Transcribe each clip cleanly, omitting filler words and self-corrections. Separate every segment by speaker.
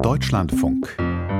Speaker 1: Deutschlandfunk.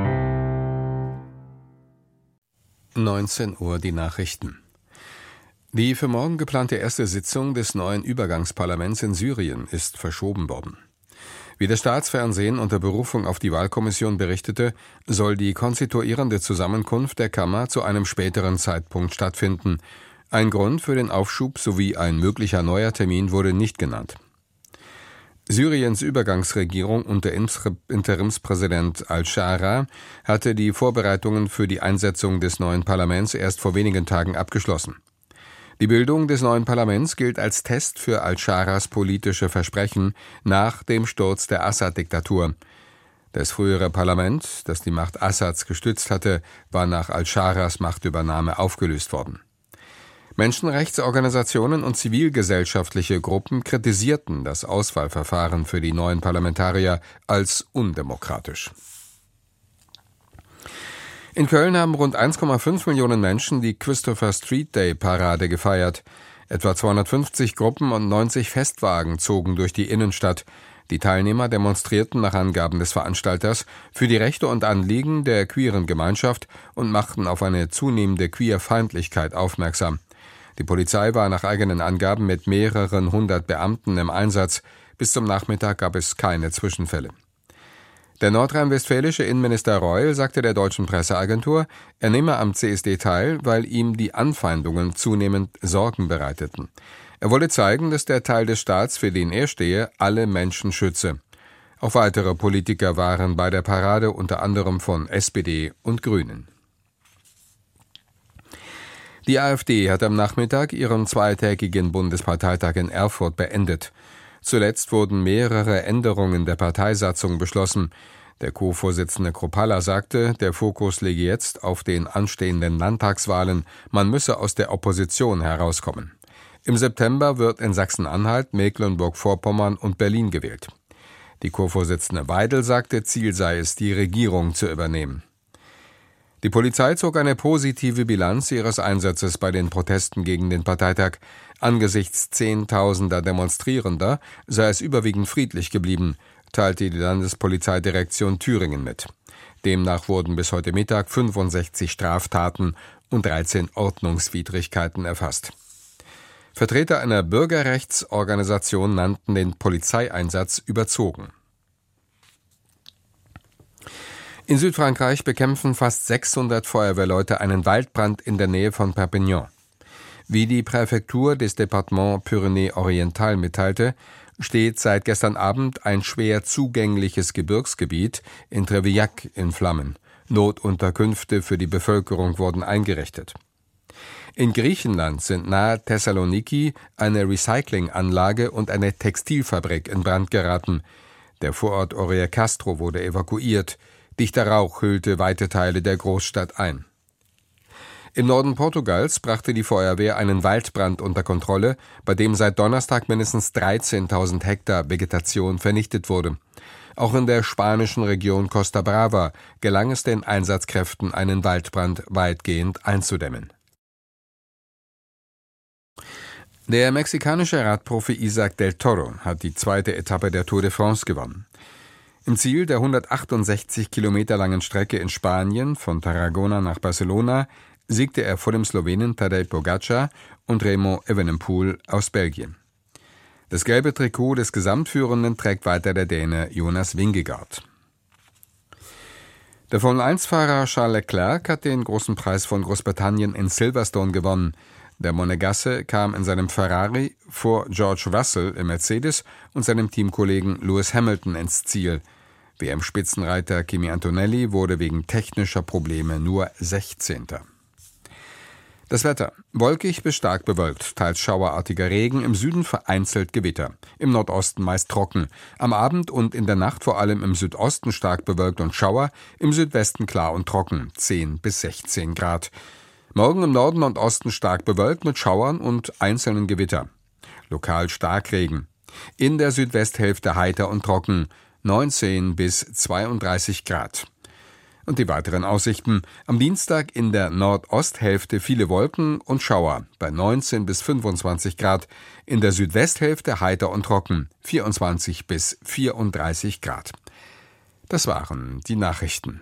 Speaker 2: 19 Uhr die Nachrichten. Die für morgen geplante erste Sitzung des neuen Übergangsparlaments in Syrien ist verschoben worden. Wie das Staatsfernsehen unter Berufung auf die Wahlkommission berichtete, soll die konstituierende Zusammenkunft der Kammer zu einem späteren Zeitpunkt stattfinden. Ein Grund für den Aufschub sowie ein möglicher neuer Termin wurde nicht genannt. Syriens Übergangsregierung unter Interimspräsident al-Shara hatte die Vorbereitungen für die Einsetzung des neuen Parlaments erst vor wenigen Tagen abgeschlossen. Die Bildung des neuen Parlaments gilt als Test für al-Sharas politische Versprechen nach dem Sturz der Assad-Diktatur. Das frühere Parlament, das die Macht Assads gestützt hatte, war nach al-Sharas Machtübernahme aufgelöst worden. Menschenrechtsorganisationen und zivilgesellschaftliche Gruppen kritisierten das Auswahlverfahren für die neuen Parlamentarier als undemokratisch. In Köln haben rund 1,5 Millionen Menschen die Christopher Street Day Parade gefeiert. Etwa 250 Gruppen und 90 Festwagen zogen durch die Innenstadt. Die Teilnehmer demonstrierten nach Angaben des Veranstalters für die Rechte und Anliegen der queeren Gemeinschaft und machten auf eine zunehmende Queerfeindlichkeit aufmerksam. Die Polizei war nach eigenen Angaben mit mehreren hundert Beamten im Einsatz. Bis zum Nachmittag gab es keine Zwischenfälle. Der nordrhein-westfälische Innenminister Reul sagte der deutschen Presseagentur, er nehme am CSD teil, weil ihm die Anfeindungen zunehmend Sorgen bereiteten. Er wolle zeigen, dass der Teil des Staats, für den er stehe, alle Menschen schütze. Auch weitere Politiker waren bei der Parade, unter anderem von SPD und Grünen. Die AfD hat am Nachmittag ihren zweitägigen Bundesparteitag in Erfurt beendet. Zuletzt wurden mehrere Änderungen der Parteisatzung beschlossen. Der Co-Vorsitzende Kropalla sagte, der Fokus liege jetzt auf den anstehenden Landtagswahlen. Man müsse aus der Opposition herauskommen. Im September wird in Sachsen-Anhalt, Mecklenburg-Vorpommern und Berlin gewählt. Die Co-Vorsitzende Weidel sagte, Ziel sei es, die Regierung zu übernehmen. Die Polizei zog eine positive Bilanz ihres Einsatzes bei den Protesten gegen den Parteitag. Angesichts Zehntausender Demonstrierender sei es überwiegend friedlich geblieben, teilte die Landespolizeidirektion Thüringen mit. Demnach wurden bis heute Mittag 65 Straftaten und 13 Ordnungswidrigkeiten erfasst. Vertreter einer Bürgerrechtsorganisation nannten den Polizeieinsatz überzogen. In Südfrankreich bekämpfen fast 600 Feuerwehrleute einen Waldbrand in der Nähe von Perpignan. Wie die Präfektur des Departements Pyrénées-Oriental mitteilte, steht seit gestern Abend ein schwer zugängliches Gebirgsgebiet in Trevillac in Flammen. Notunterkünfte für die Bevölkerung wurden eingerichtet. In Griechenland sind nahe Thessaloniki eine Recyclinganlage und eine Textilfabrik in Brand geraten. Der Vorort Oria Castro wurde evakuiert. Dichter Rauch hüllte weite Teile der Großstadt ein. Im Norden Portugals brachte die Feuerwehr einen Waldbrand unter Kontrolle, bei dem seit Donnerstag mindestens 13.000 Hektar Vegetation vernichtet wurde. Auch in der spanischen Region Costa Brava gelang es den Einsatzkräften, einen Waldbrand weitgehend einzudämmen. Der mexikanische Radprofi Isaac del Toro hat die zweite Etappe der Tour de France gewonnen. Im Ziel der 168 Kilometer langen Strecke in Spanien von Tarragona nach Barcelona siegte er vor dem Slowenen Tadej Pogačar und Remo Evenepoel aus Belgien. Das gelbe Trikot des Gesamtführenden trägt weiter der Däne Jonas Vingegaard. Der Formel-1-Fahrer Charles Leclerc hat den großen Preis von Großbritannien in Silverstone gewonnen. Der Monegasse kam in seinem Ferrari vor George Russell im Mercedes und seinem Teamkollegen Lewis Hamilton ins Ziel. WM-Spitzenreiter Kimi Antonelli wurde wegen technischer Probleme nur 16. Das Wetter: wolkig bis stark bewölkt, teils schauerartiger Regen, im Süden vereinzelt Gewitter, im Nordosten meist trocken, am Abend und in der Nacht vor allem im Südosten stark bewölkt und Schauer, im Südwesten klar und trocken, 10 bis 16 Grad. Morgen im Norden und Osten stark bewölkt mit Schauern und einzelnen Gewitter. Lokal Starkregen. In der Südwesthälfte heiter und trocken, 19 bis 32 Grad. Und die weiteren Aussichten: am Dienstag in der Nordosthälfte viele Wolken und Schauer bei 19 bis 25 Grad, in der Südwesthälfte heiter und trocken, 24 bis 34 Grad. Das waren die Nachrichten.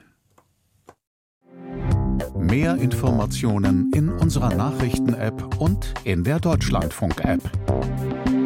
Speaker 1: Mehr Informationen in unserer Nachrichten-App und in der Deutschlandfunk-App.